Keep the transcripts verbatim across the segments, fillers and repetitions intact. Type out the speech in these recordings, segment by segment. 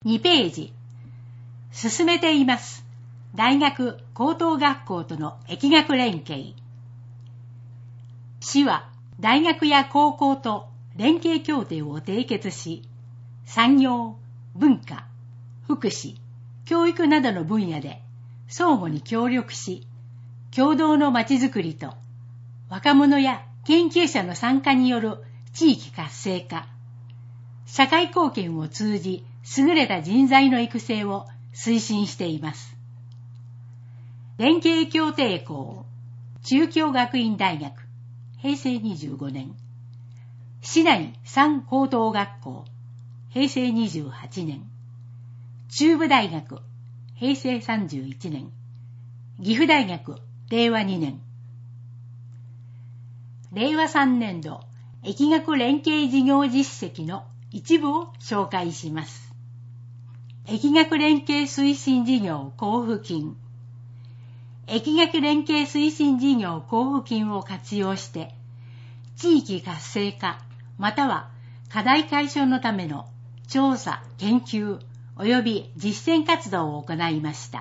にページ。進めています。大学・高等学校との疫学連携。市は大学や高校と連携協定を締結し、産業、文化、福祉、教育などの分野で相互に協力し、共同のまちづくりと若者や研究者の参加による地域活性化、社会貢献を通じ優れた人材の育成を推進しています。連携協定校、中京学院大学、へいせいにじゅうごねん、市内三高等学校、へいせいにじゅうはちねん、中部大学、へいせいさんじゅういちねん、岐阜大学、れいわにねん。れいわさんねんど疫学連携事業実績の一部を紹介します。疫学連携推進事業交付金。疫学連携推進事業交付金を活用して、地域活性化または課題解消のための調査、研究及び実践活動を行いました。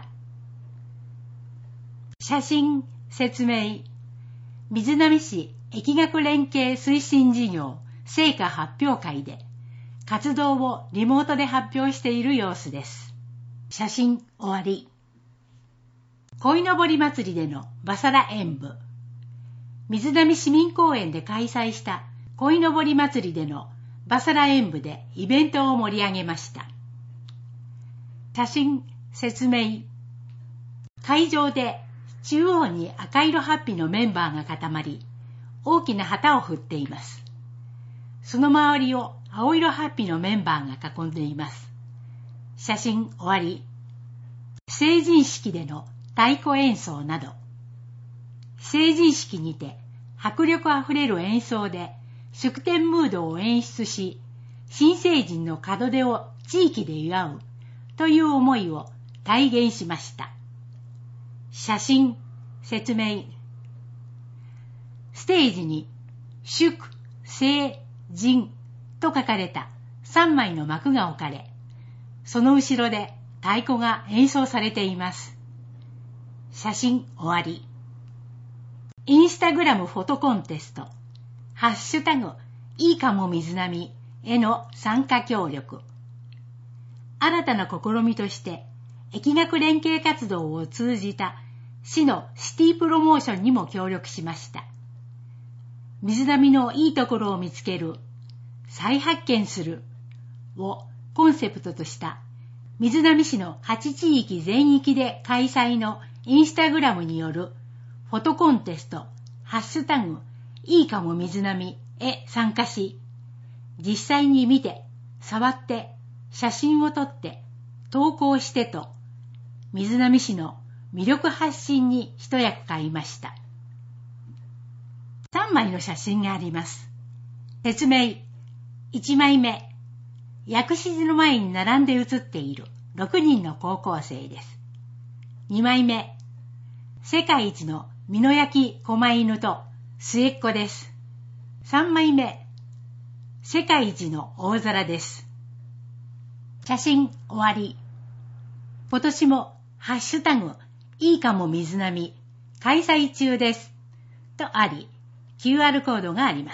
写真、説明。瑞浪市疫学連携推進事業成果発表会で活動をリモートで発表している様子です。写真終わり。鯉のぼり祭りでのバサラ演舞。瑞浪市民公園で開催した鯉のぼり祭りでのバサラ演舞でイベントを盛り上げました。写真、説明。会場で中央に赤色ハッピーのメンバーが固まり、大きな旗を振っています。その周りを青色ハッピーのメンバーが囲んでいます。写真終わり。成人式での太鼓演奏など。成人式にて迫力あふれる演奏で祝典ムードを演出し、新成人の門出を地域で祝うという思いを体現しました。写真、説明。ステージに祝、成、人と書かれたさんまいの幕が置かれ、その後ろで太鼓が演奏されています。写真終わり。インスタグラムフォトコンテスト、ハッシュタグ、いいかも水波への参加協力。新たな試みとして、疫学連携活動を通じた市のシティプロモーションにも協力しました。水波のいいところを見つける、再発見するをコンセプトとした瑞浪市のはち地域全域で開催のインスタグラムによるフォトコンテスト、ハッシュタグ、いいかも水波へ参加し、実際に見て、触って、写真を撮って、投稿してと、瑞浪市の魅力発信に一役買いました。さんまいの写真があります。説明。いちまいめ。薬師寺の前に並んで写っているろくにんの高校生です。にまいめ。世界一の美濃焼狛犬と末っ子です。さんまいめ。世界一の大皿です。写真終わり。今年もハッシュタグいいかも水波開催中ですとあり、キューアール コードがあります。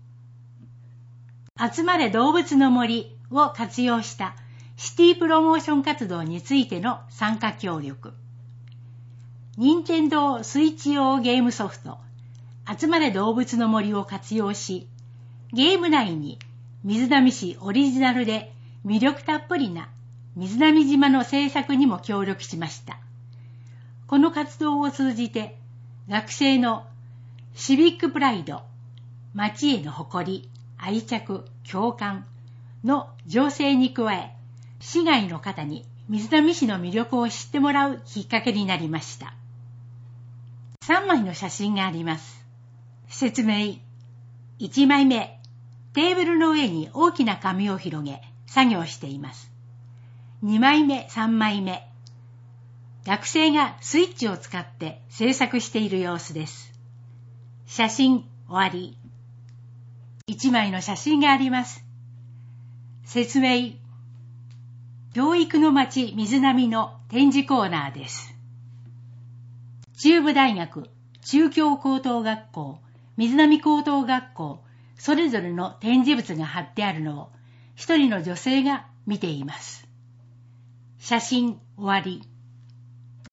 集まれ動物の森を活用したシティプロモーション活動についての参加協力。任天堂スイッチ用ゲームソフト集まれ動物の森を活用し、ゲーム内に瑞浪市オリジナルで魅力たっぷりな瑞浪島の制作にも協力しました。この活動を通じて学生のシビックプライド、町への誇り、愛着、共感の醸成に加え、市外の方に瑞浪市の魅力を知ってもらうきっかけになりました。さんまいの写真があります。説明。いちまいめ、テーブルの上に大きな紙を広げ、作業しています。にまいめ、さんまいめ、学生がスイッチを使って制作している様子です。写真終わり。いちまいの写真があります。説明。 教育の街水波の展示コーナーです。中部大学、中京高等学校、水波高等学校、それぞれの展示物が貼ってあるのを一人の女性が見ています。写真終わり。